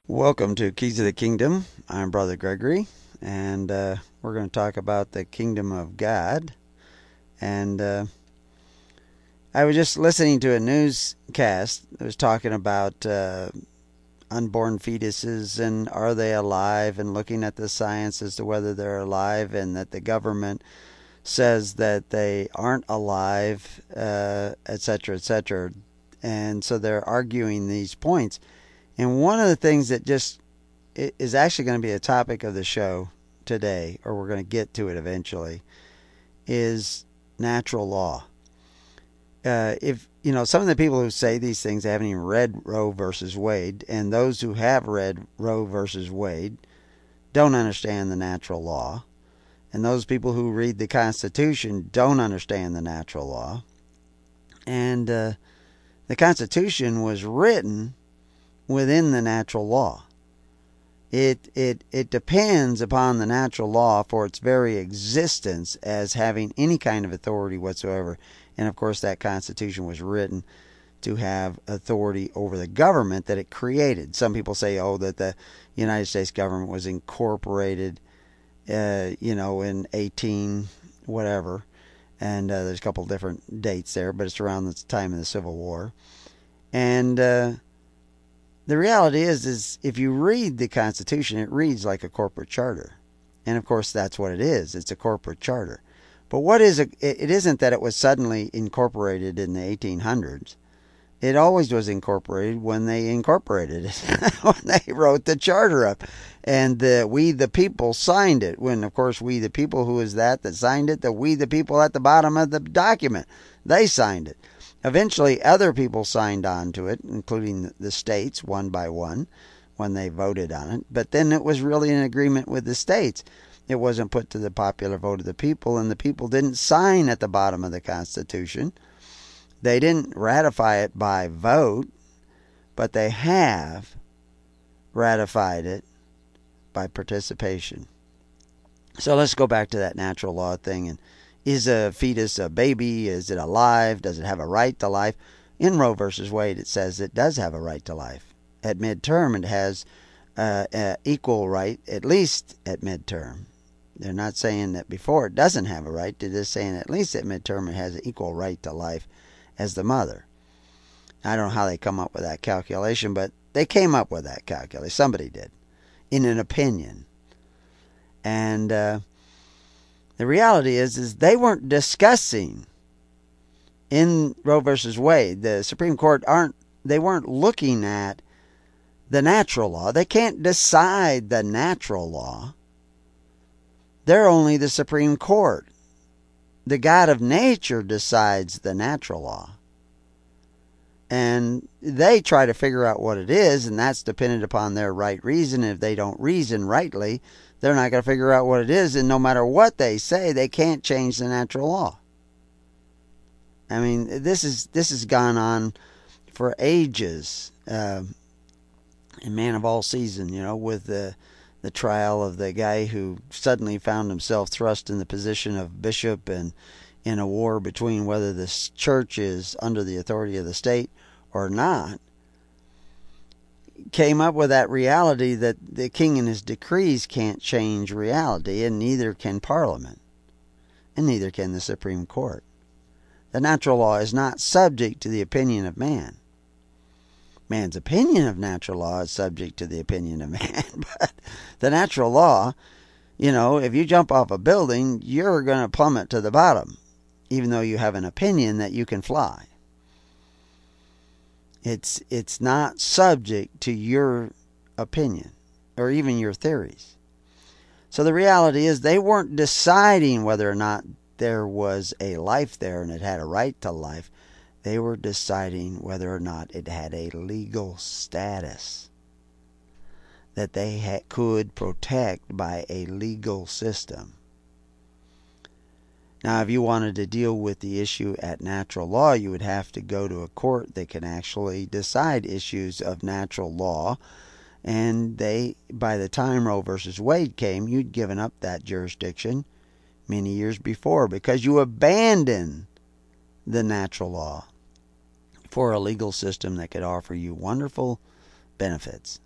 Welcome to Keys of the Kingdom. I'm Brother Gregory, and we're going to talk about the kingdom of God. And I was just listening to a newscast that was talking about unborn fetuses and are they alive, and looking at the science as to whether they're alive, and that the government says that they aren't alive, etc., etc. And so they're arguing these points. And one of the things that just is actually going to be a topic of the show today, or we're going to get to it eventually, is natural law. If you know, some of the people who say these things, they haven't even read Roe versus Wade, and those who have read Roe versus Wade don't understand the natural law, and those people who read the Constitution don't understand the natural law. And the Constitution was written within the natural law. It depends upon the natural law for its very existence as having any kind of authority whatsoever. And of course, that Constitution was written to have authority over the government that it created. Some people say, that the United States government was incorporated, in 18 whatever. And there's a couple different dates there, but it's around the time of the Civil War. And the reality is if you read the Constitution, it reads like a corporate charter. And of course, that's what it is. It's a corporate charter. But what is it isn't that it was suddenly incorporated in the 1800s. It always was incorporated when they incorporated it, when they wrote the charter up. And we the people signed it. When, of course, we the people, who is that signed it? The we the people at the bottom of the document. They signed it. Eventually, other people signed on to it, including the states, one by one, when they voted on it. But then it was really an agreement with the states. It wasn't put to the popular vote of the people, and the people didn't sign at the bottom of the Constitution. They didn't ratify it by vote, but they have ratified it by participation. So let's go back to that natural law thing. And is a fetus a baby? Is it alive? Does it have a right to life? In Roe versus Wade, it says it does have a right to life. At midterm, it has equal right, at least at midterm. They're not saying that before it doesn't have a right. They're just saying at least at midterm it has an equal right to life as the mother. I don't know how they come up with that calculation, but they came up with that calculation. Somebody did, in an opinion. And the reality is they weren't discussing in Roe versus Wade. The Supreme Court they weren't looking at the natural law. They can't decide the natural law. They're only the Supreme Court. The God of nature decides the natural law. And they try to figure out what it is, and that's dependent upon their right reason. If they don't reason rightly, they're not going to figure out what it is, and no matter what they say, they can't change the natural law. I mean, this has gone on for ages. And man of all season, with the trial of the guy who suddenly found himself thrust in the position of bishop, and in a war between whether the church is under the authority of the state or not, came up with that reality that the king and his decrees can't change reality, and neither can Parliament, and neither can the Supreme Court. The natural law is not subject to the opinion of man. Man's opinion of natural law is subject to the opinion of man, but the natural law, if you jump off a building, you're going to plummet to the bottom, even though you have an opinion that you can fly. It's not subject to your opinion or even your theories. So the reality is they weren't deciding whether or not there was a life there and it had a right to life. They were deciding whether or not it had a legal status that they could protect by a legal system. Now, if you wanted to deal with the issue at natural law, you would have to go to a court that can actually decide issues of natural law. And by the time Roe versus Wade came, you'd given up that jurisdiction many years before, because you abandoned the natural law for a legal system that could offer you wonderful benefits.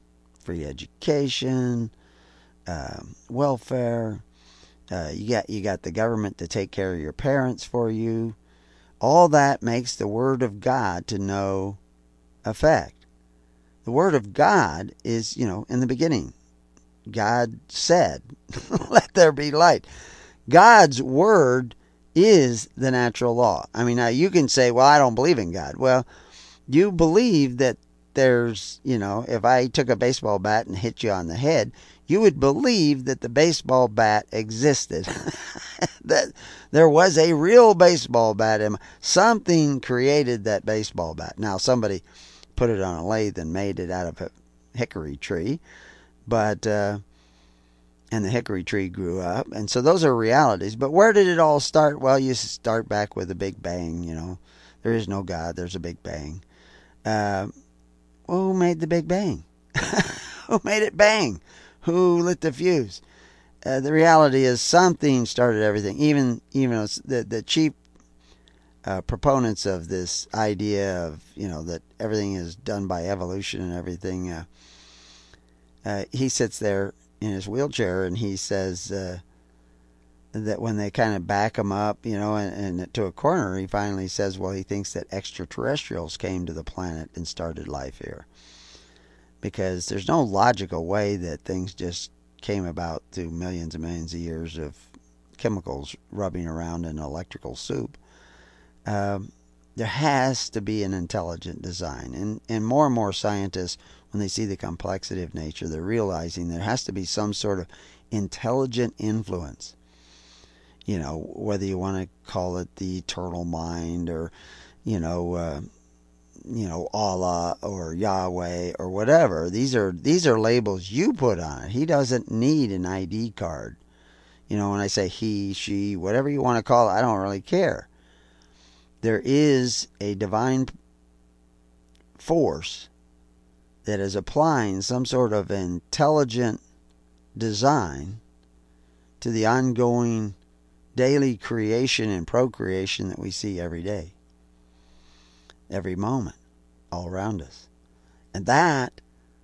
free education, welfare. You got the government to take care of your parents for you. All that makes the Word of God to no effect. The Word of God is, in the beginning, God said, let there be light. God's Word is the natural law. I mean, now you can say, well, I don't believe in God. Well, you believe that there's, if I took a baseball bat and hit you on the head, you would believe that the baseball bat existed. That there was a real baseball bat. And something created that baseball bat. Now, somebody put it on a lathe and made it out of a hickory tree. But, and the hickory tree grew up. And so those are realities. But where did it all start? Well, you start back with a big bang, There is no God. There's a big bang. Well, who made the Big Bang? Who made it bang? Who lit the fuse? The reality is something started everything. Even the chief proponents of this idea of that everything is done by evolution and everything. He sits there in his wheelchair and he says that when they kind of back him up, and to a corner, he finally says, well, he thinks that extraterrestrials came to the planet and started life here. Because there's no logical way that things just came about through millions and millions of years of chemicals rubbing around in electrical soup. There has to be an intelligent design. And more scientists, when they see the complexity of nature, they're realizing there has to be some sort of intelligent influence. Whether you want to call it the eternal mind or, Allah or Yahweh or whatever. These are labels you put on it. He doesn't need an ID card. When I say he, she, whatever you want to call it, I don't really care. There is a divine force that is applying some sort of intelligent design to the ongoing daily creation and procreation that we see every day, every moment, all around us. And that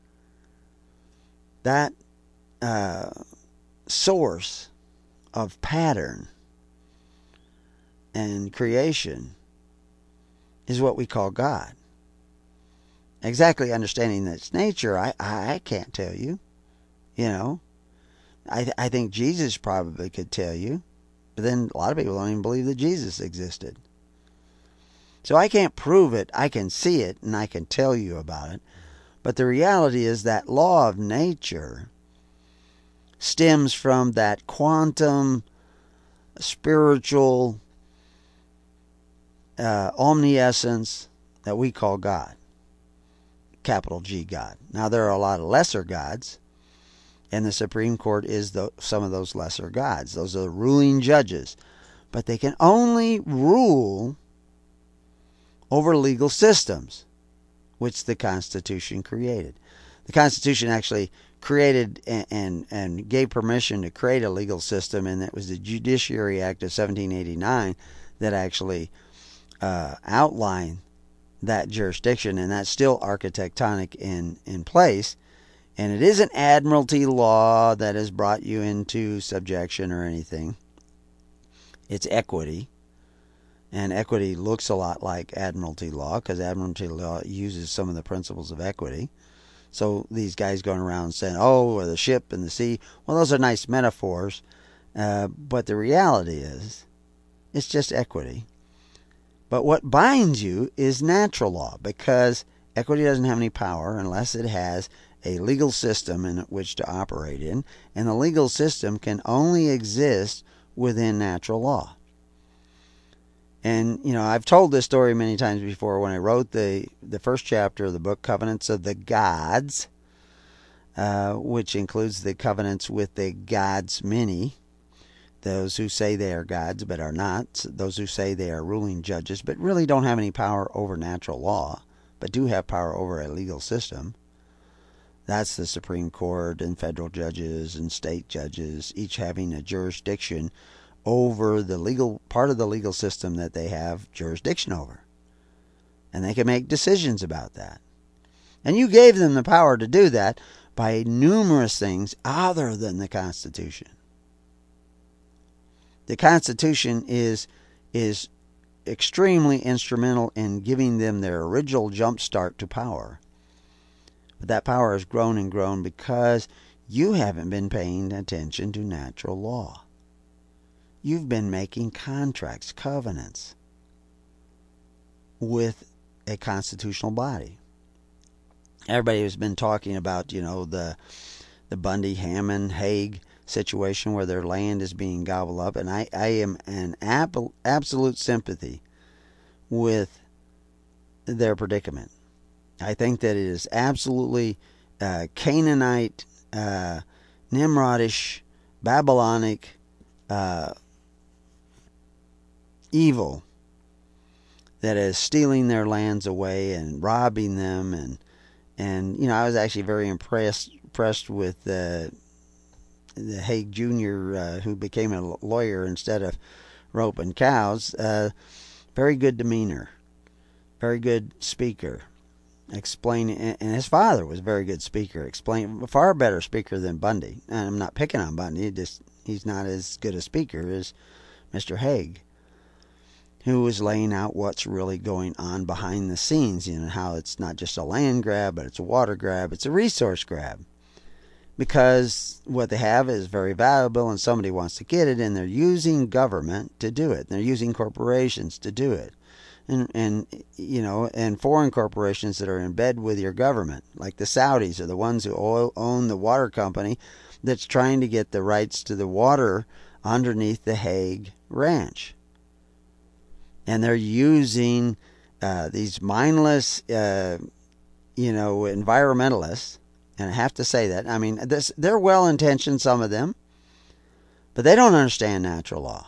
source of pattern and creation is what we call God. Exactly understanding its nature, I can't tell you. I think Jesus probably could tell you. But then a lot of people don't even believe that Jesus existed. So I can't prove it. I can see it and I can tell you about it. But the reality is that law of nature stems from that quantum, spiritual, omniscience that we call God. Capital G, God. Now there are a lot of lesser gods. And the Supreme Court is some of those lesser gods. Those are the ruling judges. But they can only rule over legal systems, which the Constitution created. The Constitution actually created and gave permission to create a legal system, and it was the Judiciary Act of 1789 that actually outlined that jurisdiction, and that's still architectonic in place. And it isn't admiralty law that has brought you into subjection or anything. It's equity. And equity looks a lot like admiralty law because admiralty law uses some of the principles of equity. So these guys going around saying, oh, the ship and the sea. Well, those are nice metaphors. But the reality is, it's just equity. But what binds you is natural law because equity doesn't have any power unless it has a legal system in which to operate in, and the legal system can only exist within natural law. And, I've told this story many times before when I wrote the first chapter of the book, Covenants of the Gods, which includes the covenants with the gods many, those who say they are gods but are not, those who say they are ruling judges but really don't have any power over natural law, but do have power over a legal system. That's the Supreme Court and federal judges and state judges, each having a jurisdiction over the legal part of the legal system that they have jurisdiction over. And they can make decisions about that. And you gave them the power to do that, by numerous things other than the Constitution. The Constitution is extremely instrumental in giving them their original jump start to power. But that power has grown and grown because you haven't been paying attention to natural law. You've been making contracts, covenants with a constitutional body. Everybody has been talking about, the Bundy, Hammond, Hague situation where their land is being gobbled up, and I am in absolute sympathy with their predicament. I think that it is absolutely Canaanite, Nimrodish, Babylonic evil that is stealing their lands away and robbing them, and I was actually very impressed with the Hague Jr., who became a lawyer instead of roping cows. Very good demeanor, very good speaker. Explaining, and his father was a very good speaker. A far better speaker than Bundy. And I'm not picking on Bundy. He's not as good a speaker as Mr. Hague, who was laying out what's really going on behind the scenes. How it's not just a land grab, but it's a water grab. It's a resource grab. Because what they have is very valuable and somebody wants to get it, and they're using government to do it. They're using corporations to do it. And foreign corporations that are in bed with your government, like the Saudis are the ones who own the water company that's trying to get the rights to the water underneath the Hague Ranch. And they're using these mindless, environmentalists. And I have to say that. I mean, they're well-intentioned, some of them, but they don't understand natural law.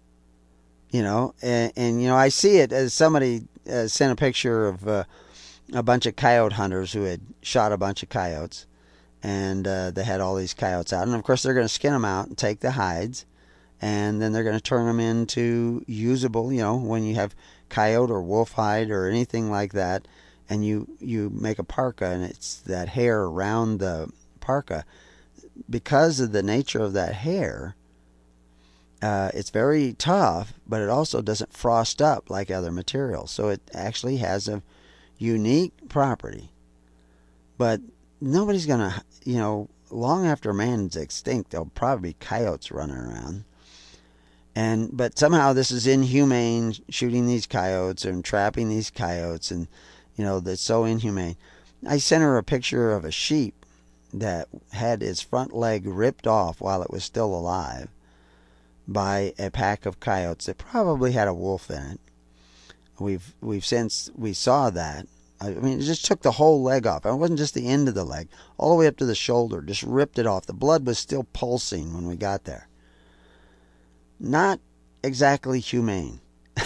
I see it as somebody sent a picture of a bunch of coyote hunters who had shot a bunch of coyotes, and they had all these coyotes out. And, of course, they're going to skin them out and take the hides, and then they're going to turn them into usable, when you have coyote or wolf hide or anything like that, and you make a parka, and it's that hair around the parka. Because of the nature of that hair, it's very tough, but it also doesn't frost up like other materials. So it actually has a unique property. But nobody's going to, long after man's extinct, there'll probably be coyotes running around. But somehow this is inhumane, shooting these coyotes and trapping these coyotes, and that's so inhumane. I sent her a picture of a sheep that had its front leg ripped off while it was still alive by a pack of coyotes that probably had a wolf in it. We saw that. I mean, it just took the whole leg off. It wasn't just the end of the leg, all the way up to the shoulder. Just ripped it off. The blood was still pulsing when we got there. Not exactly humane.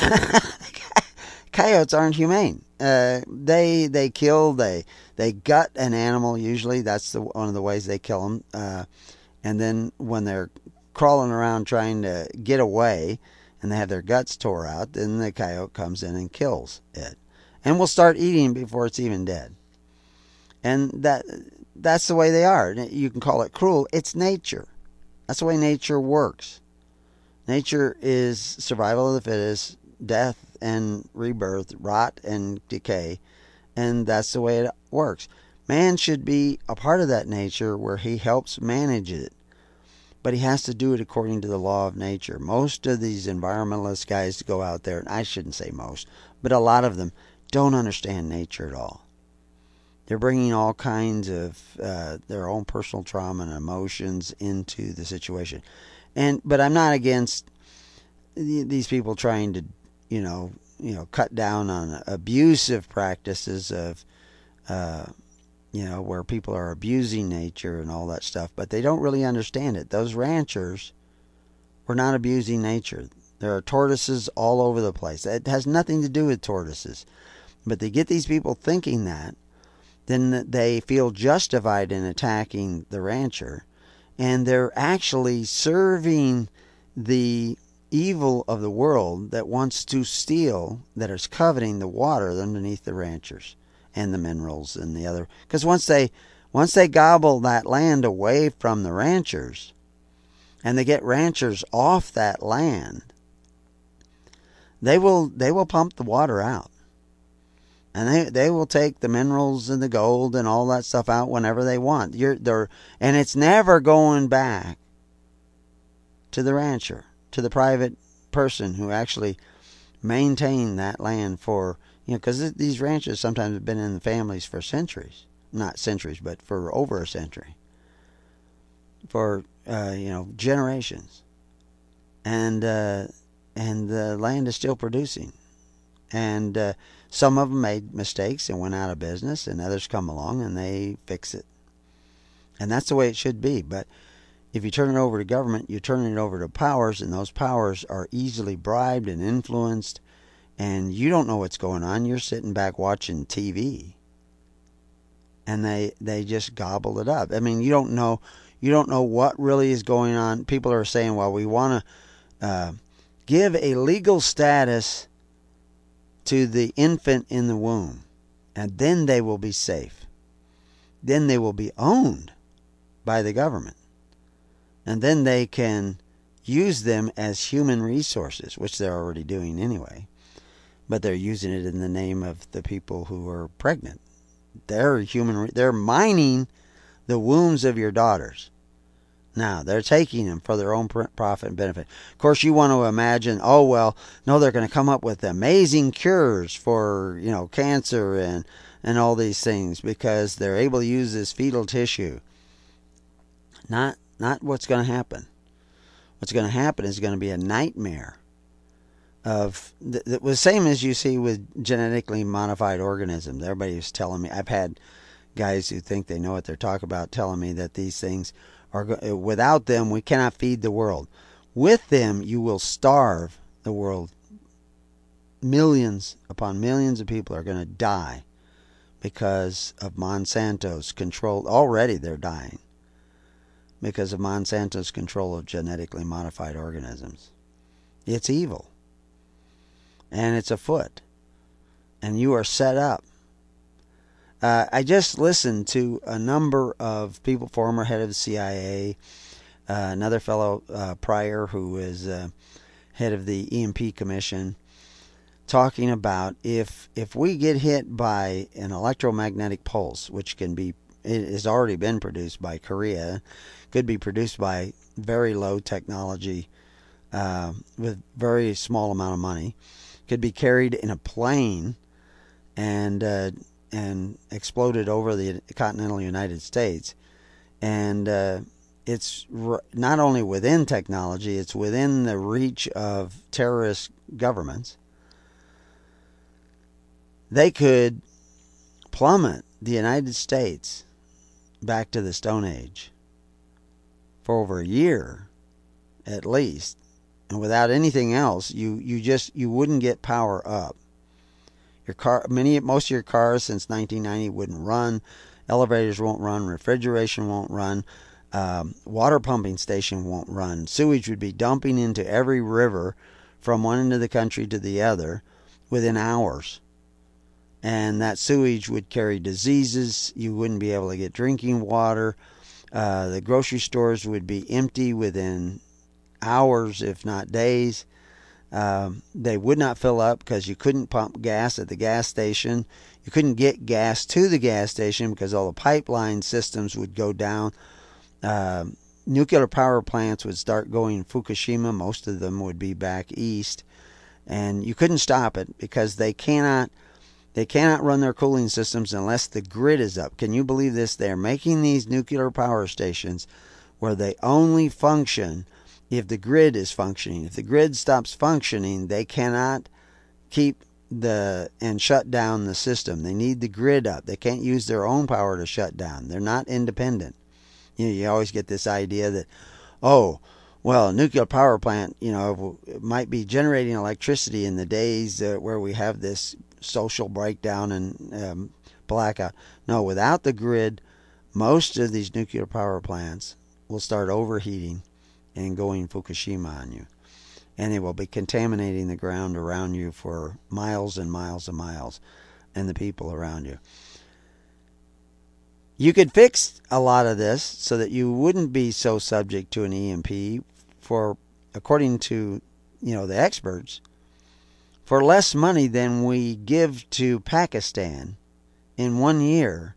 Coyotes aren't humane. They kill. They gut an animal. Usually, that's one of the ways they kill them. And then when they're crawling around trying to get away, and they have their guts tore out, then the coyote comes in and kills it, and will start eating before it's even dead. And that's the way they are. You can call it cruel. It's nature. That's the way nature works. Nature is survival of the fittest, death and rebirth, rot and decay, and that's the way it works. Man should be a part of that nature where he helps manage it, but he has to do it according to the law of nature. Most of these environmentalist guys go out there, and I shouldn't say most, but a lot of them don't understand nature at all. They're bringing all kinds of their own personal trauma and emotions into the situation. But I'm not against these people trying to, cut down on abusive practices of, where people are abusing nature and all that stuff. But they don't really understand it. Those ranchers were not abusing nature. There are tortoises all over the place. It has nothing to do with tortoises. But they get these people thinking that, then they feel justified in attacking the rancher. And they're actually serving the evil of the world that wants to steal, that is coveting the water underneath the ranchers and the minerals and the other. Because once Once they gobble that land away from the ranchers, and they get ranchers off that land, they will pump the water out. And they will take the minerals and the gold and all that stuff out whenever they want. And it's never going back to the rancher, to the private person who actually maintained that land for, because these ranches sometimes have been in the families for centuries. Not centuries, but for over a century. For, generations. And the land is still producing. And some of them made mistakes and went out of business, and others come along and they fix it. And that's the way it should be. But if you turn it over to government, you're turning it over to powers, and those powers are easily bribed and influenced, and you don't know what's going on. You're sitting back watching TV, and they just gobble it up. I mean, you don't know what really is going on. People are saying, well, we want to give a legal status to the infant in the womb, and then they will be safe. Then they will be owned by the government, and then they can use them as human resources, which they're already doing anyway, but they're using it in the name of the people who are pregnant. They're mining the wombs of your daughters. Now, they're taking them for their own profit and benefit. Of course, you want to imagine, oh, well, no, they're going to come up with amazing cures for, cancer and all these things because they're able to use this fetal tissue. Not what's going to happen. What's going to happen is going to be a nightmare of the same as you see with genetically modified organisms. Everybody's telling me, I've had guys who think they know what they're talking about telling me that these things without them, we cannot feed the world. With them, you will starve the world. Millions upon millions of people are going to die because of Monsanto's control. Already they're dying because of Monsanto's control of genetically modified organisms. It's evil. And it's afoot. And you are set up. I just listened to a number of people, former head of the CIA, another fellow, Pryor, who is head of the EMP Commission, talking about if we get hit by an electromagnetic pulse, which it has already been produced by Korea, could be produced by very low technology with very small amount of money, could be carried in a plane and exploded over the continental United States. And it's not only within technology, it's within the reach of terrorist governments. They could plummet the United States back to the Stone Age for over a year, at least. And without anything else, you wouldn't get power up. Most of your cars since 1990 wouldn't run. Elevators won't run. Refrigeration won't run. Water pumping station won't run. Sewage would be dumping into every river from one end of the country to the other within hours. And that sewage would carry diseases. You wouldn't be able to get drinking water. The grocery stores would be empty within hours, if not days. They would not fill up because you couldn't pump gas at the gas station. You couldn't get gas to the gas station because all the pipeline systems would go down. Nuclear power plants would start going Fukushima. Most of them would be back east. And you couldn't stop it because they cannot run their cooling systems unless the grid is up. Can you believe this? They're making these nuclear power stations where they only function if the grid is functioning. If the grid stops functioning, they cannot keep and shut down the system. They need the grid up. They can't use their own power to shut down. They're not independent. You always get this idea that, a nuclear power plant, might be generating electricity in the days where we have this social breakdown and blackout. No, without the grid, most of these nuclear power plants will start overheating and going Fukushima on you. And it will be contaminating the ground around you for miles and miles and miles, and the people around you. You could fix a lot of this so that you wouldn't be so subject to an EMP for, according to, the experts, for less money than we give to Pakistan in 1 year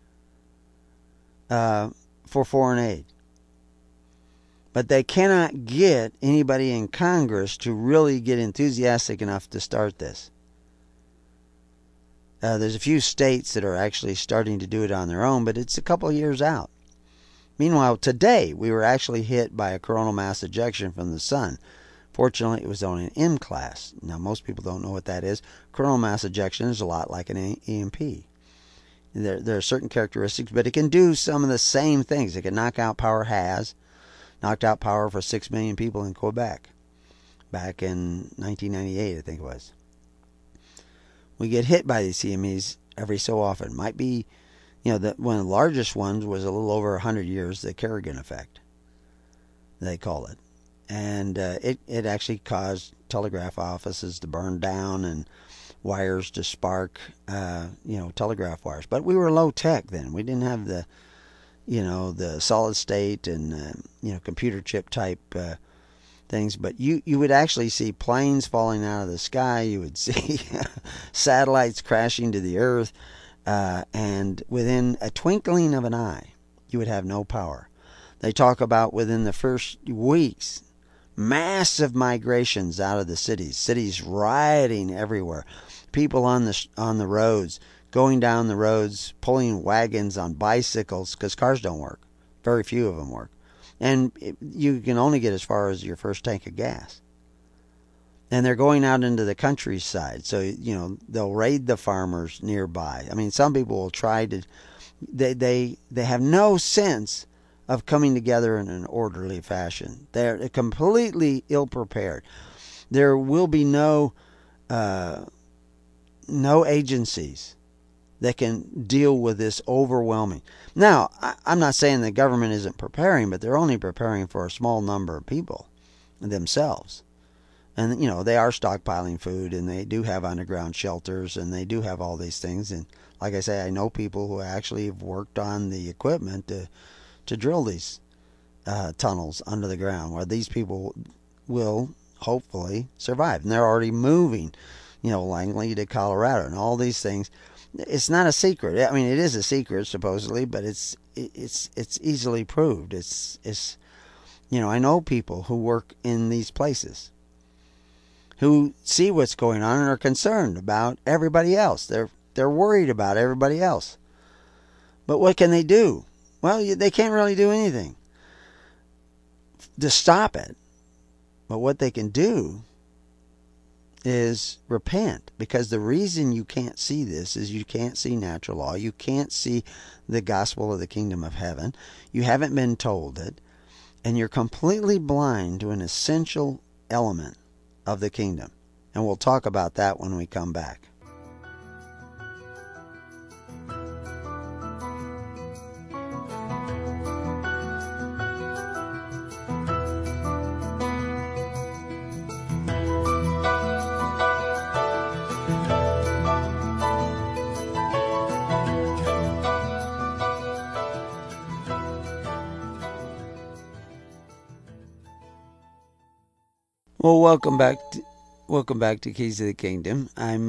for foreign aid. But they cannot get anybody in Congress to really get enthusiastic enough to start this. There's a few states that are actually starting to do it on their own, but it's a couple of years out. Meanwhile, today we were actually hit by a coronal mass ejection from the sun. Fortunately, it was on an M class. Now, most people don't know what that is. Coronal mass ejection is a lot like an EMP. There are certain characteristics, but it can do some of the same things. It can knock out power, knocked out power for 6 million people in Quebec back in 1998, I think it was. We get hit by these CMEs every so often. Might be, one of the largest ones was a little over 100 years, the Kerrigan effect, they call it. And it actually caused telegraph offices to burn down and wires to spark, telegraph wires. But we were low tech then. We didn't have the solid state and, computer chip type things. But you would actually see planes falling out of the sky. You would see satellites crashing to the earth. And within a twinkling of an eye, you would have no power. They talk about within the first weeks, massive migrations out of the cities rioting everywhere, people on the roads, going down the roads, pulling wagons on bicycles because cars don't work. Very few of them work. And you can only get as far as your first tank of gas. And they're going out into the countryside. So, they'll raid the farmers nearby. I mean, some people will try to, they have no sense of coming together in an orderly fashion. They're completely ill-prepared. There will be no agencies that can deal with this overwhelming. Now, I'm not saying the government isn't preparing, but they're only preparing for a small number of people themselves. And, they are stockpiling food, and they do have underground shelters, and they do have all these things. And like I say, I know people who actually have worked on the equipment to drill these tunnels under the ground where these people will hopefully survive. And they're already moving, Langley to Colorado and all these things. It's not a secret. I mean, it is a secret supposedly, but it's easily proved. It's I know people who work in these places who see what's going on and are concerned about everybody else. They're worried about everybody else. But what can they do? Well, they can't really do anything to stop it. But what they can do is repent, because the reason you can't see this is you can't see natural law. You can't see the gospel of the kingdom of heaven. You haven't been told it, and you're completely blind to an essential element of the kingdom. And we'll talk about that when we come back. Well, welcome back to Keys of the Kingdom.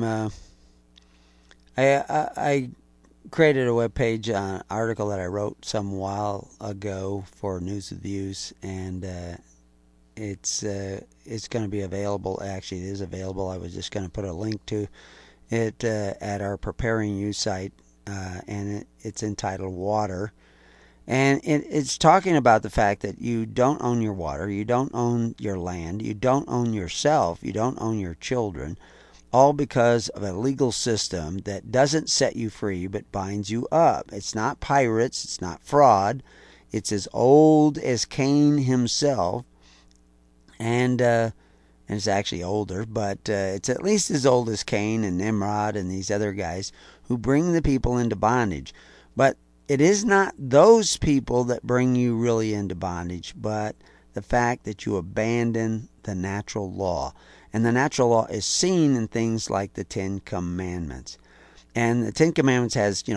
I created a webpage on an article that I wrote some while ago for News with Views, and it's going to be available. Actually, it is available. I was just going to put a link to it at our Preparing You site, and it's entitled Water. And it's talking about the fact that you don't own your water, you don't own your land, you don't own yourself, you don't own your children, all because of a legal system that doesn't set you free but binds you up. It's not pirates, it's not fraud, it's as old as Cain himself, and it's actually older, but it's at least as old as Cain and Nimrod and these other guys who bring the people into bondage. But it is not those people that bring you really into bondage, but the fact that you abandon the natural law. And the natural law is seen in things like the Ten Commandments. And the Ten Commandments has,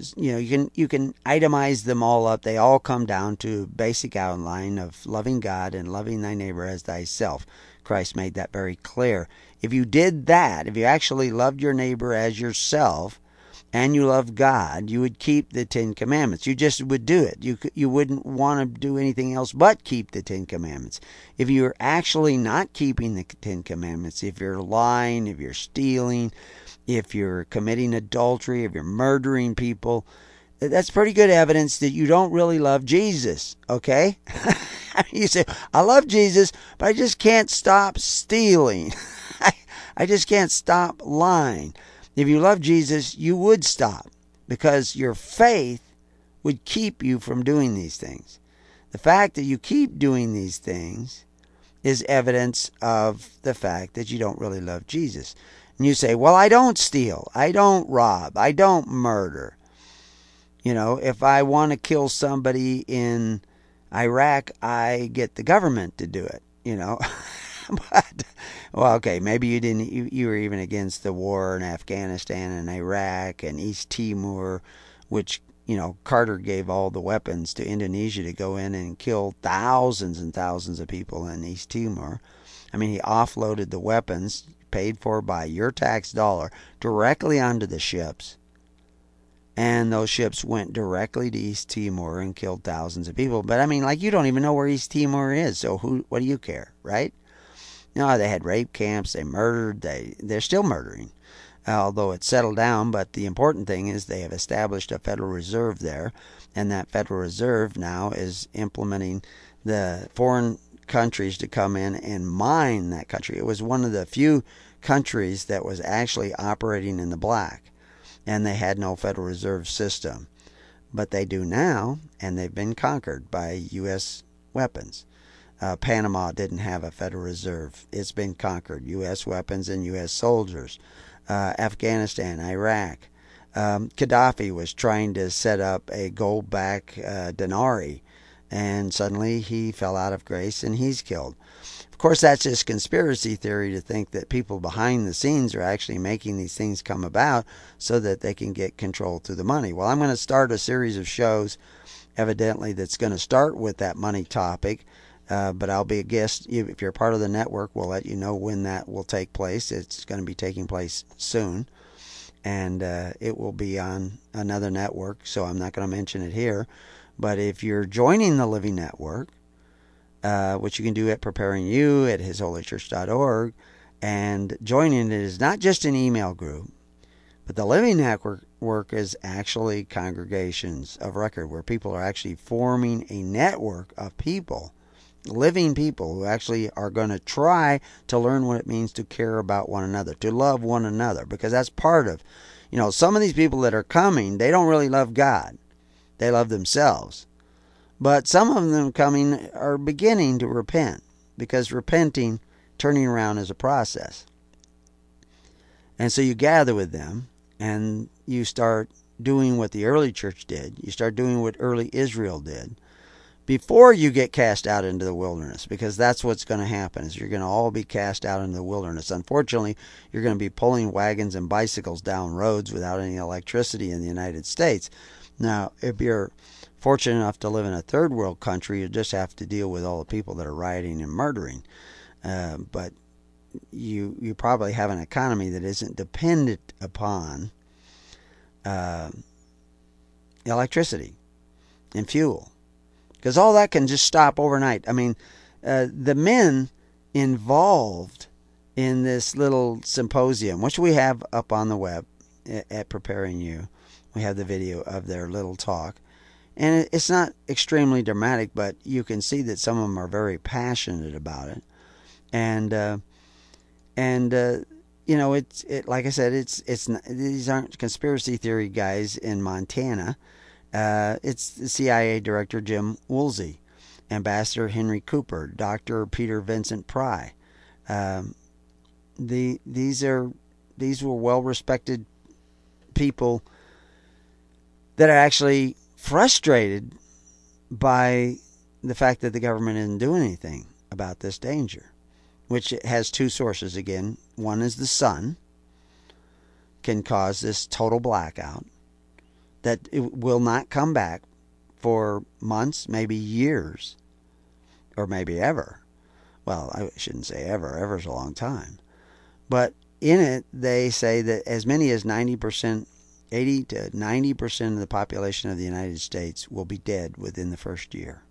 you can itemize them all up. They all come down to a basic outline of loving God and loving thy neighbor as thyself. Christ made that very clear. If you did that, if you actually loved your neighbor as yourself, and you love God, you would keep the Ten Commandments. You just would do it. You wouldn't want to do anything else but keep the Ten Commandments. If you're actually not keeping the Ten Commandments, if you're lying, if you're stealing, if you're committing adultery, if you're murdering people, that's pretty good evidence that you don't really love Jesus, okay? You say, I love Jesus, but I just can't stop stealing. I just can't stop lying. If you love Jesus, you would stop, because your faith would keep you from doing these things. The fact that you keep doing these things is evidence of the fact that you don't really love Jesus. And you say, well, I don't steal, I don't rob, I don't murder. If I want to kill somebody in Iraq, I get the government to do it, But, well, okay, maybe you were even against the war in Afghanistan and Iraq and East Timor, which, Carter gave all the weapons to Indonesia to go in and kill thousands and thousands of people in East Timor. I mean, he offloaded the weapons paid for by your tax dollar directly onto the ships. And those ships went directly to East Timor and killed thousands of people. But I mean, you don't even know where East Timor is, so what do you care, right? No, they had rape camps, they murdered, they're still murdering, although it's settled down. But the important thing is they have established a Federal Reserve there, and that Federal Reserve now is implementing the foreign countries to come in and mine that country. It was one of the few countries that was actually operating in the black, and they had no Federal Reserve system. But they do now, and they've been conquered by U.S. weapons. Panama didn't have a Federal Reserve. It's been conquered. U.S. weapons and U.S. soldiers. Afghanistan, Iraq. Gaddafi was trying to set up a gold-backed denarii, and suddenly he fell out of grace and he's killed. Of course, that's just conspiracy theory to think that people behind the scenes are actually making these things come about so that they can get control through the money. Well, I'm going to start a series of shows, evidently, that's going to start with that money topic. But I'll be a guest. If you're part of the network, we'll let you know when that will take place. It's going to be taking place soon. And it will be on another network, so I'm not going to mention it here. But if you're joining the Living Network, which you can do at Preparing You at hisholychurch.org, and joining it is not just an email group, but the Living Network is actually congregations of record, where people are actually forming a network of people, living people who actually are going to try to learn what it means to care about one another, to love one another, because that's part of, some of these people that are coming, they don't really love God. They love themselves. But some of them coming are beginning to repent, because repenting, turning around, is a process. And so you gather with them and you start doing what the early church did. You start doing what early Israel did before you get cast out into the wilderness, because that's what's going to happen, is you're going to all be cast out into the wilderness. Unfortunately, you're going to be pulling wagons and bicycles down roads without any electricity in the United States. Now, if you're fortunate enough to live in a third world country, you just have to deal with all the people that are rioting and murdering. But you probably have an economy that isn't dependent upon electricity and fuel, because all that can just stop overnight. I mean, the men involved in this little symposium, which we have up on the web at Preparing You, we have the video of their little talk. And it's not extremely dramatic, but you can see that some of them are very passionate about it. And like I said, it's not, these aren't conspiracy theory guys in Montana. It's the CIA Director Jim Woolsey, Ambassador Henry Cooper, Dr. Peter Vincent Pry. These were well-respected people that are actually frustrated by the fact that the government isn't doing anything about this danger, which has two sources again. One is the sun can cause this total blackout, that it will not come back for months, maybe years, or maybe ever. Well, I shouldn't say ever. Ever's a long time. But in it, they say that as many as 90%, 80 to 90% of the population of the United States will be dead within the first year.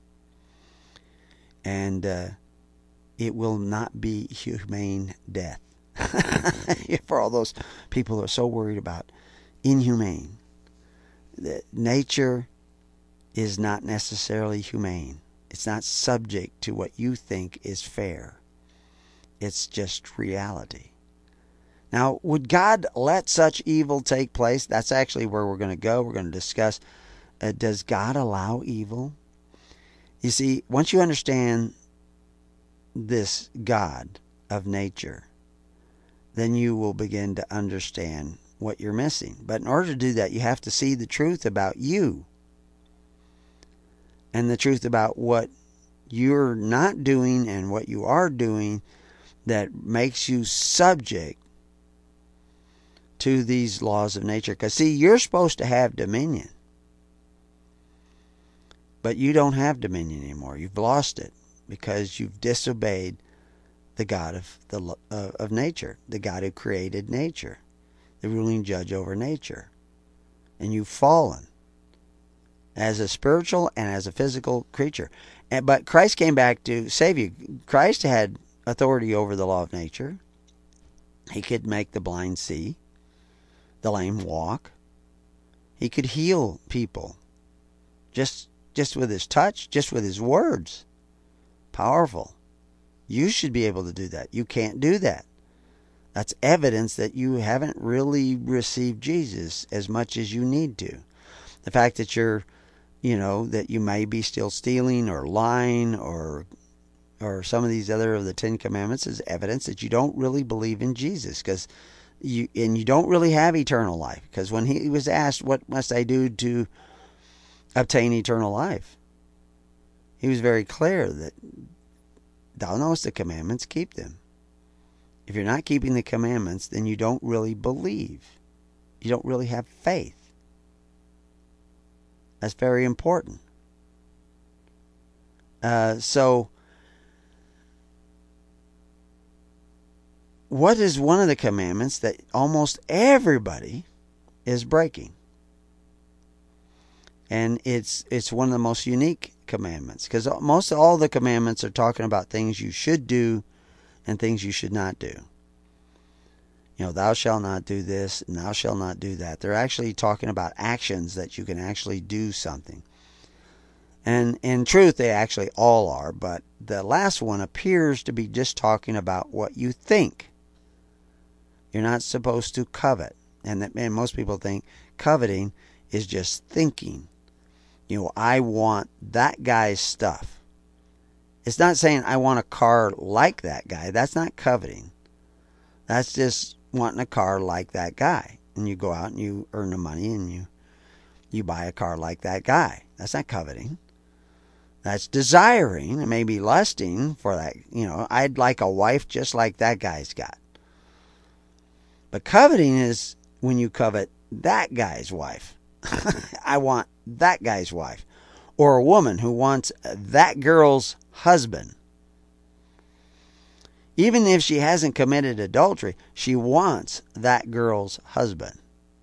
And it will not be humane death. For all those people who are so worried about inhumane. Nature is not necessarily humane. It's not subject to what you think is fair. It's just reality. Now, would God let such evil take place? That's actually where we're going to go. We're going to discuss, does God allow evil? You see, once you understand this God of nature, then you will begin to understand what you're missing. But in order to do that, you have to see the truth about you. And the truth about what you're not doing and what you are doing that makes you subject to these laws of nature. Because, see, you're supposed to have dominion. But you don't have dominion anymore. You've lost it because you've disobeyed the God of nature, the God who created nature, the ruling judge over nature. And you've fallen as a spiritual and as a physical creature. But Christ came back to save you. Christ had authority over the law of nature. He could make the blind see, the lame walk. He could heal people just with his touch, just with his words. Powerful. You should be able to do that. You can't do that. That's evidence that you haven't really received Jesus as much as you need to. The fact that that you may be still stealing or lying or some of these other of the 10 Commandments is evidence that you don't really believe in Jesus, because you don't really have eternal life. Because when he was asked, what must I do to obtain eternal life? He was very clear that thou knowest the commandments, keep them. If you're not keeping the commandments, then you don't really believe. You don't really have faith. That's very important. So, what is one of the commandments that almost everybody is breaking? And it's one of the most unique commandments, because most all the commandments are talking about things you should do and things you should not do. Thou shalt not do this and thou shalt not do that. They're actually talking about actions that you can actually do something. And in truth, they actually all are, but the last one appears to be just talking about what you think. You're not supposed to covet. And most people think coveting is just thinking. I want that guy's stuff. It's not saying I want a car like that guy. That's not coveting. That's just wanting a car like that guy. And you go out and you earn the money and you buy a car like that guy. That's not coveting. That's desiring and maybe lusting for that. I'd like a wife just like that guy's got. But coveting is when you covet that guy's wife. I want that guy's wife. Or a woman who wants that girl's husband. Even if she hasn't committed adultery, she wants that girl's husband.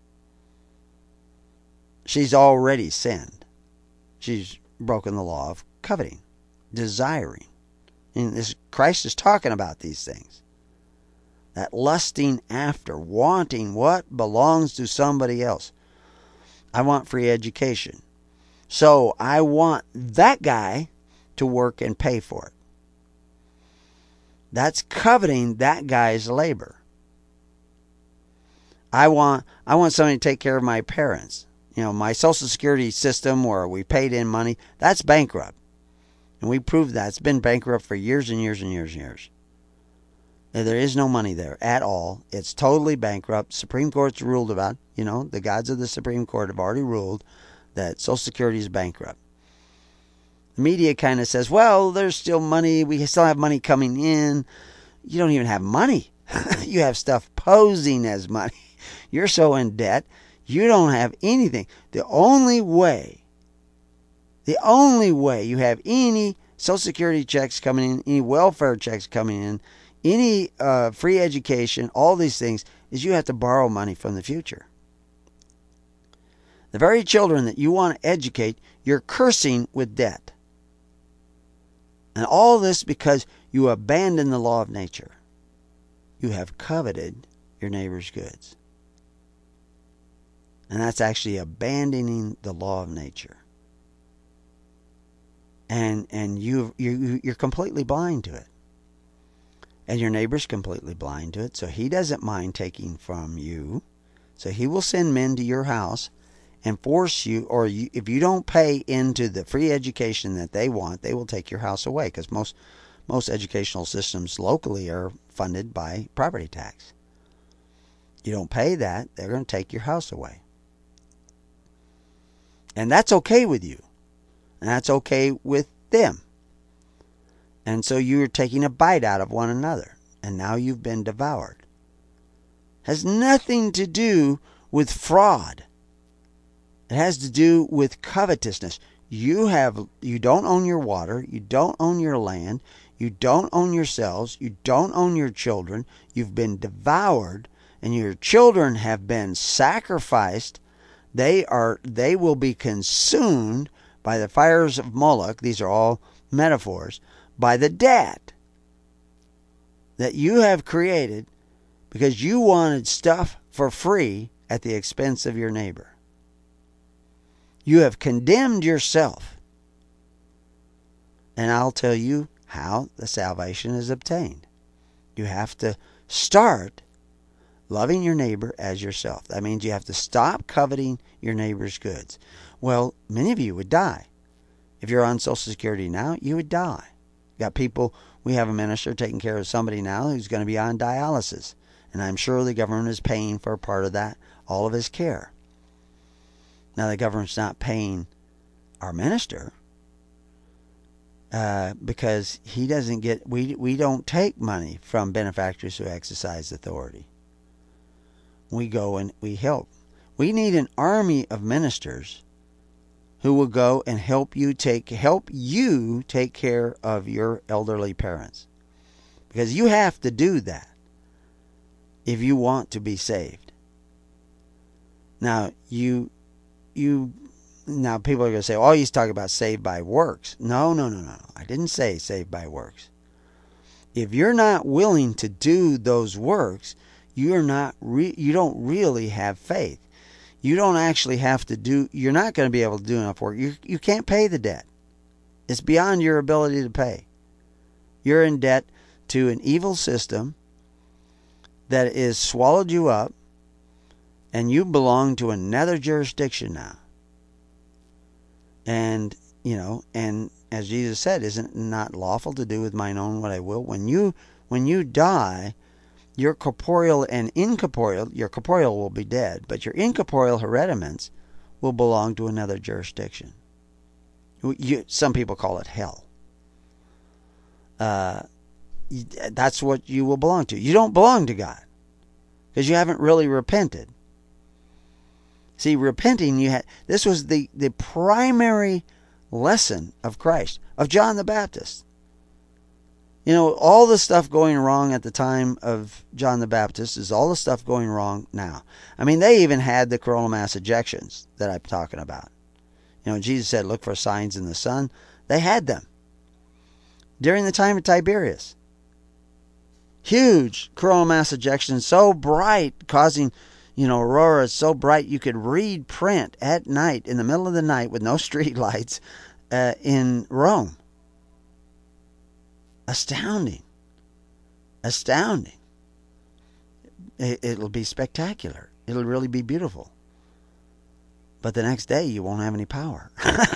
She's already sinned. She's broken the law of coveting, desiring. And Christ is talking about these things. That lusting after, wanting what belongs to somebody else. I want free education. So I want that guy to work and pay for it. That's coveting that guy's labor. I want somebody to take care of my parents. My Social Security system where we paid in money, that's bankrupt. And we proved that. It's been bankrupt for years and years and years and years. There is no money there at all. It's totally bankrupt. Supreme Court's ruled about, the gods of the Supreme Court have already ruled that Social Security is bankrupt. The media kind of says, well, there's still money. We still have money coming in. You don't even have money. You have stuff posing as money. You're so in debt, You don't have anything. The only way you have any Social Security checks coming in, any welfare checks coming in, any free education, all these things, is you have to borrow money from the future. The very children that you want to educate, you're cursing with debt. And all this because you abandon the law of nature. You have coveted your neighbor's goods. And that's actually abandoning the law of nature. And you're completely blind to it. And your neighbor's completely blind to it, so he doesn't mind taking from you. So he will send men to your house and force you, or if you don't pay into the free education that they want, they will take your house away, because most educational systems locally are funded by property tax. You don't pay that, they're going to take your house away. And that's okay with you. And that's okay with them. And so you're taking a bite out of one another. And now you've been devoured. Has nothing to do with fraud. It has to do with covetousness. You don't own your water. You don't own your land. You don't own yourselves. You don't own your children. You've been devoured. And your children have been sacrificed. They will be consumed by the fires of Moloch. These are all metaphors. By the debt that you have created because you wanted stuff for free at the expense of your neighbor. You have condemned yourself. And I'll tell you how the salvation is obtained. You have to start loving your neighbor as yourself. That means you have to stop coveting your neighbor's goods. Well, many of you would die. If you're on Social Security now, you would die. Got people, we have a minister taking care of somebody now who's going to be on dialysis. And I'm sure the government is paying for a part of that, all of his care. Now, the government's not paying our minister because he doesn't get, we don't take money from benefactors who exercise authority. We go and we help. We need an army of ministers who will go and help you take care of your elderly parents. Because you have to do that if you want to be saved. Now, now people are going to say, oh, he's talking about saved by works. No. I didn't say saved by works. If you're not willing to do those works, you don't really have faith. You don't actually have to do, you're not going to be able to do enough work. You can't pay the debt. It's beyond your ability to pay. You're in debt to an evil system that has swallowed you up, and you belong to another jurisdiction now. And, and as Jesus said, isn't it not lawful to do with mine own what I will? When you die, your corporeal and incorporeal, your corporeal will be dead, but your incorporeal hereditaments will belong to another jurisdiction. Some people call it hell. That's what you will belong to. You don't belong to God because you haven't really repented. See, repenting, this was the primary lesson of Christ, of John the Baptist. All the stuff going wrong at the time of John the Baptist is all the stuff going wrong now. I mean, they even had the coronal mass ejections that I'm talking about. Jesus said, look for signs in the sun. They had them during the time of Tiberius. Huge coronal mass ejections, so bright, causing, auroras so bright you could read print at night, in the middle of the night with no street lights in Rome. Astounding. It'll be spectacular. It'll really be beautiful. But the next day you won't have any power.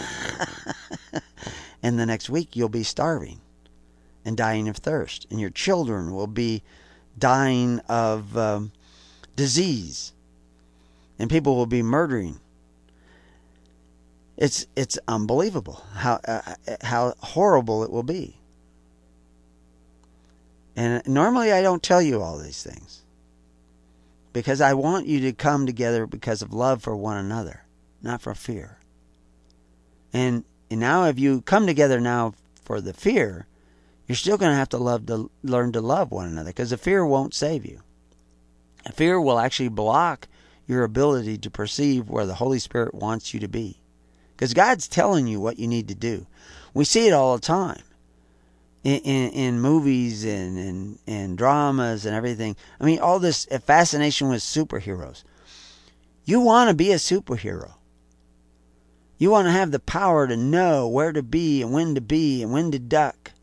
And the next week you'll be starving and dying of thirst. And your children will be dying of disease. And people will be murdering. It's unbelievable how horrible it will be. And normally I don't tell you all these things. Because I want you to come together because of love for one another, not for fear. And now if you come together now for the fear, you're still going to have to learn to love one another, because the fear won't save you. Fear will actually block your ability to perceive where the Holy Spirit wants you to be. Because God's telling you what you need to do. We see it all the time. In movies and dramas and everything. I mean, all this fascination with superheroes. You want to be a superhero. You want to have the power to know where to be and when to duck.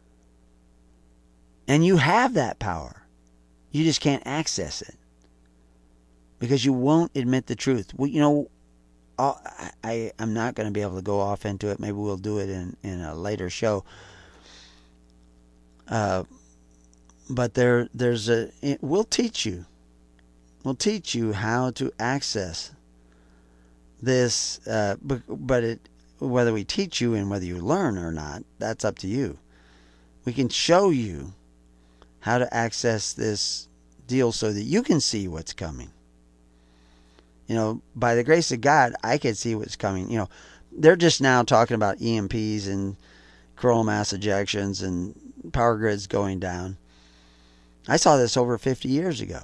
And you have that power. You just can't access it. Because you won't admit the truth. Well, you know, I'm not going to be able to go off into it. Maybe we'll do it in a later show. But we'll teach you. We'll teach you how to access this. Whether we teach you and whether you learn or not, that's up to you. We can show you how to access this deal so that you can see what's coming. You know, by the grace of God, I can see what's coming. You know, they're just now talking about EMPs and coronal mass ejections and power grids going down. I saw this over 50 years ago.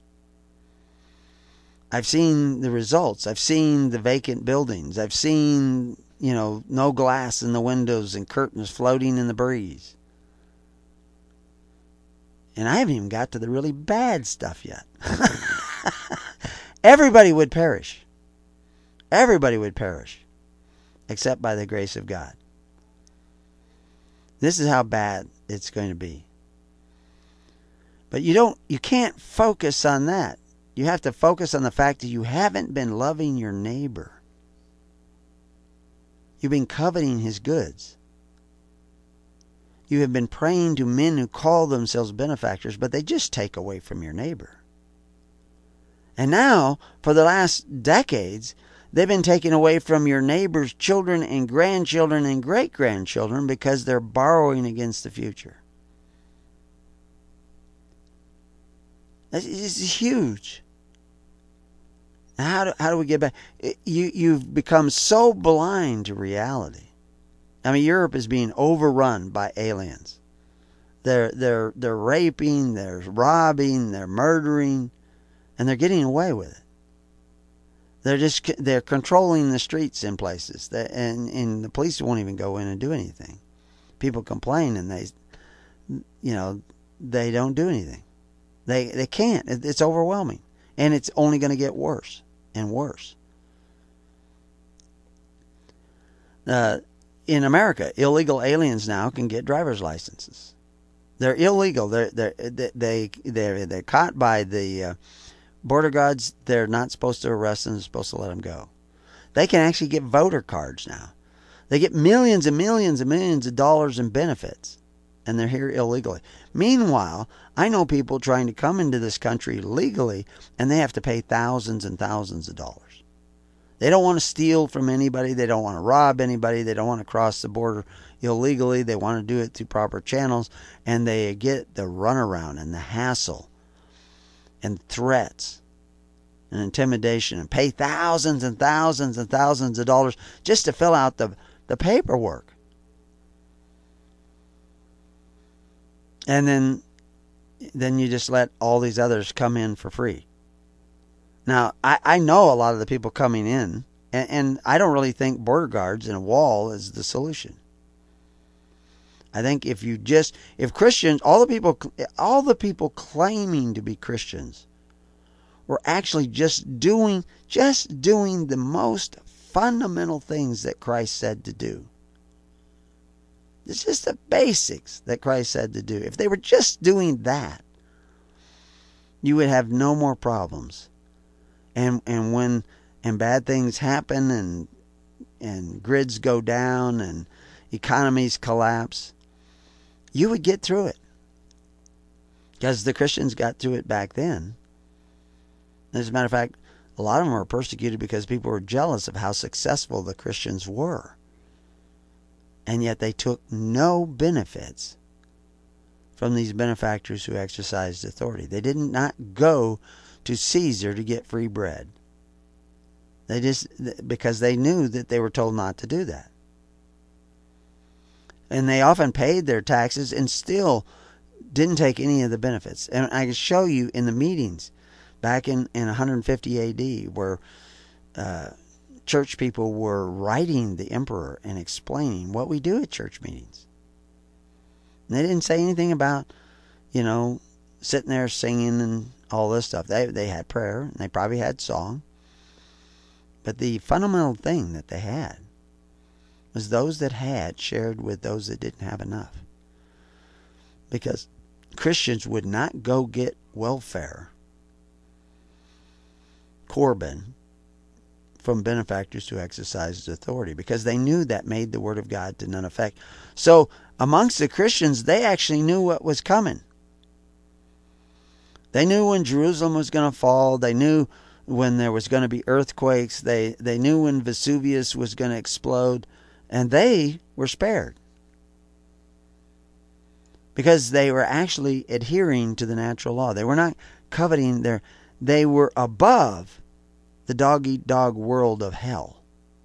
I've seen the results. I've seen the vacant buildings. I've seen, you know, no glass in the windows and curtains floating in the breeze. And I haven't even got to the really bad stuff yet. Everybody would perish. Everybody would perish. Except by the grace of God. This is how bad it's going to be. But you can't focus on that. You have to focus on the fact that you haven't been loving your neighbor. You've been coveting his goods. You have been praying to men who call themselves benefactors, but they just take away from your neighbor. And now, for the last decades, they've been taking away from your neighbor's children and grandchildren and great-grandchildren because they're borrowing against the future. This is huge. How do we get back? You've become so blind to reality. I mean, Europe is being overrun by aliens. They're raping, they're robbing, they're murdering, and they're getting away with it. They're controlling the streets in places, and the police won't even go in and do anything. People complain, and they don't do anything. They can't. It's overwhelming, and it's only going to get worse and worse. In America, illegal aliens now can get driver's licenses. They're illegal. They're caught by the border guards. They're not supposed to arrest them. They're supposed to let them go. They can actually get voter cards now. They get millions and millions and millions of dollars in benefits, and they're here illegally. Meanwhile, I know people trying to come into this country legally, and they have to pay thousands and thousands of dollars. They don't want to steal from anybody. They don't want to rob anybody. They don't want to cross the border illegally. They want to do it through proper channels, and they get the runaround and the hassle and threats and intimidation and pay thousands and thousands and thousands of dollars just to fill out the paperwork. And then you just let all these others come in for free. Now, I know a lot of the people coming in, and I don't really think border guards and a wall is the solution. I think if Christians, all the people claiming to be Christians, were actually just doing the most fundamental things that Christ said to do. It's just the basics that Christ said to do. If they were just doing that, you would have no more problems. And when bad things happen and grids go down and economies collapse, you would get through it. Because the Christians got through it back then. As a matter of fact, a lot of them were persecuted because people were jealous of how successful the Christians were. And yet they took no benefits from these benefactors who exercised authority. They did not go to Caesar to get free bread. Because they knew that they were told not to do that. And they often paid their taxes and still didn't take any of the benefits. And I can show you in the meetings back in 150 AD where church people were writing the emperor and explaining what we do at church meetings. And they didn't say anything about, sitting there singing and all this stuff. They had prayer, and they probably had song. But the fundamental thing that they had was those that had shared with those that didn't have enough. Because Christians would not go get welfare, Corban, from benefactors who exercised authority, because they knew that made the word of God to none effect. So amongst the Christians, they actually knew what was coming. They knew when Jerusalem was going to fall. They knew when there was going to be earthquakes. They knew when Vesuvius was going to explode. And they were spared. Because they were actually adhering to the natural law. They were not coveting they were above the dog-eat-dog world of hell.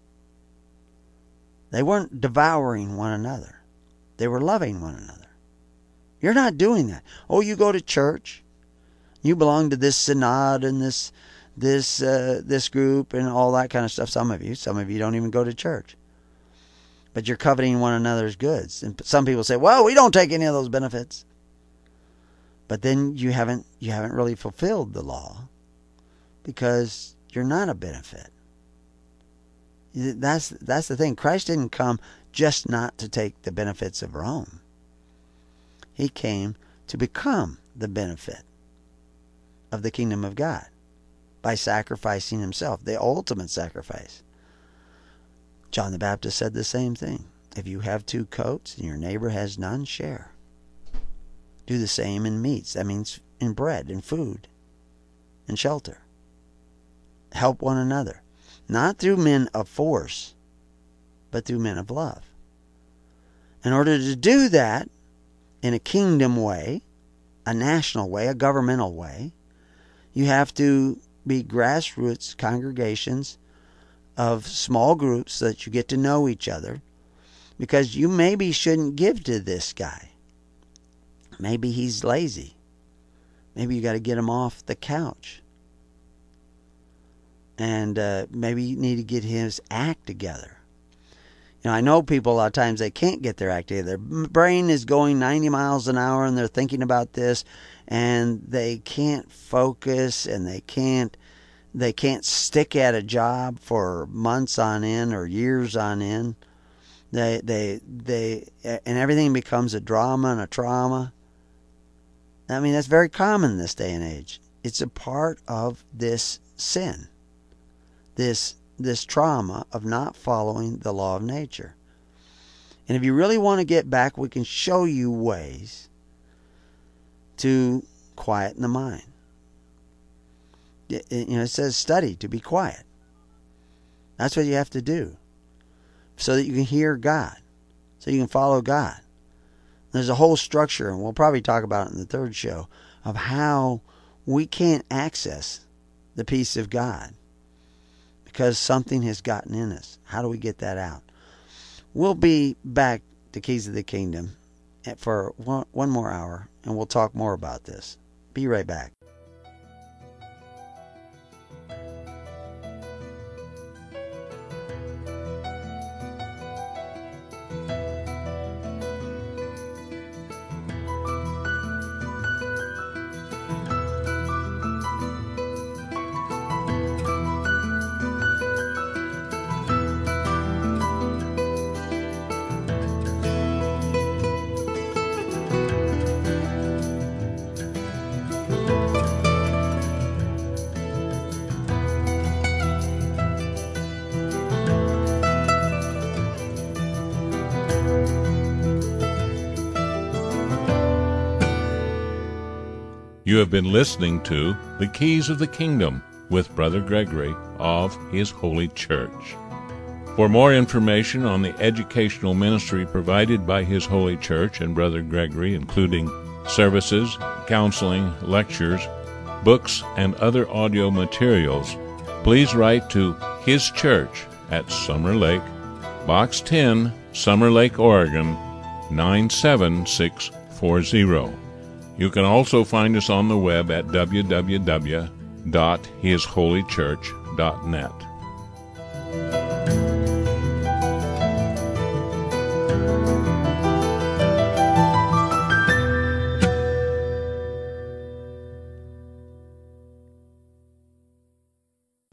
They weren't devouring one another. They were loving one another. You're not doing that. Oh, you go to church. You belong to this synod and this group and all that kind of stuff. Some of you don't even go to church. But you're coveting one another's goods. And some people say, well, we don't take any of those benefits. But then you haven't really fulfilled the law because you're not a benefit. That's the thing. Christ didn't come just not to take the benefits of Rome. He came to become the benefit of the kingdom of God by sacrificing himself, the ultimate sacrifice. John the Baptist said the same thing. If you have 2 coats and your neighbor has none, share. Do the same in meats. That means in bread and food and shelter. Help one another. Not through men of force, but through men of love. In order to do that in a kingdom way, a national way, a governmental way, you have to be grassroots congregations of small groups so that you get to know each other, because you maybe shouldn't give to this guy. Maybe he's lazy. Maybe you got to get him off the couch. And maybe you need to get his act together. I know people a lot of times they can't get their act together. Their brain is going 90 miles an hour and they're thinking about this, and they can't focus, and they can't stick at a job for months on end or years on end. And everything becomes a drama and a trauma. I mean, that's very common in this day and age. It's a part of this sin. This trauma of not following the law of nature. And if you really want to get back, we can show you ways to quieten the mind. It says study to be quiet. That's what you have to do, so that you can hear God, so you can follow God. There's a whole structure, and we'll probably talk about it in the 3rd show, of how we can't access the peace of God because something has gotten in us. How do we get that out? We'll be back to Keys of the Kingdom for one more hour, and we'll talk more about this. Be right back. You have been listening to The Keys of the Kingdom with Brother Gregory of His Holy Church. For more information on the educational ministry provided by His Holy Church and Brother Gregory, including services, counseling, lectures, books, and other audio materials, please write to His Church at Summer Lake, Box 10, Summer Lake, Oregon, 97640. You can also find us on the web at www.hisholychurch.net.